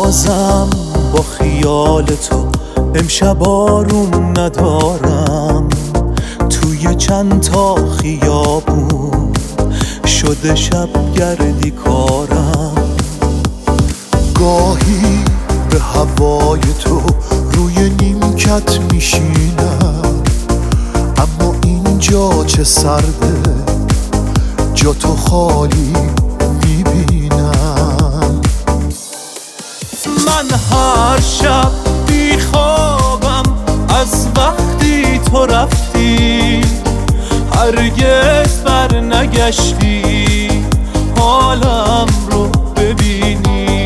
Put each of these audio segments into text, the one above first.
بازم با خیال تو امشب آروم ندارم. توی چند تا خیابون شده شب گردی کارم. گاهی به هوای تو روی نیمکت میشینم، اما اینجا چه سرده، جا تو خالی میبینم. من هر شب بیخوابم از وقتی تو رفتی، هرگز بر نگشتی حالم رو ببینی.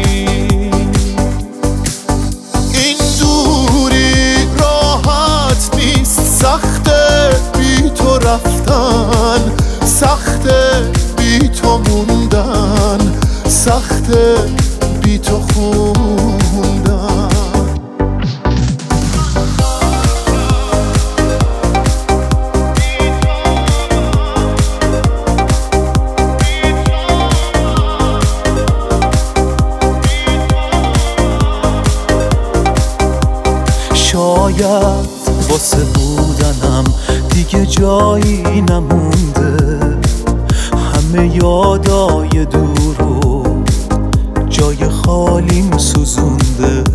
این دوری راحت نیست، سخته بی تو رفتن، سخته بی تو موندن، سخته بی تو خوندن. شاید واسه بودنم دیگه جایی نمونده، همه یادای دور رو جای خالیم سوزونده.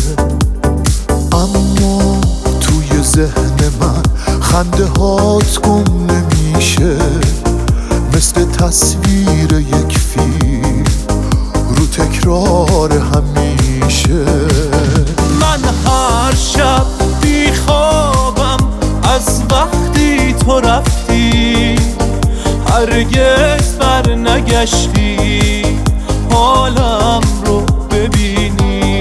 اما توی ذهن من خنده هات گم نمیشه، مثل تصویر یک فیلم رو تکرار همیشه. من هر شب بیخوابم از وقتی تو رفتی، هرگز بر نگشتی حالم رو ببینی.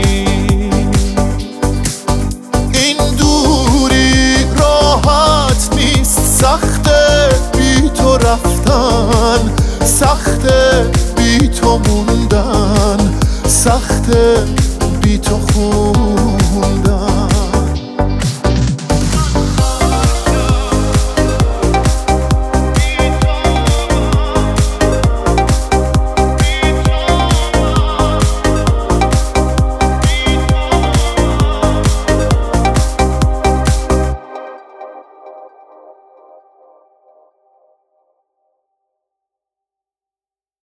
این دوری راحت نیست، سخته بی تو رفتن، سخته بی تو موندن، سخته بی تو خوندن.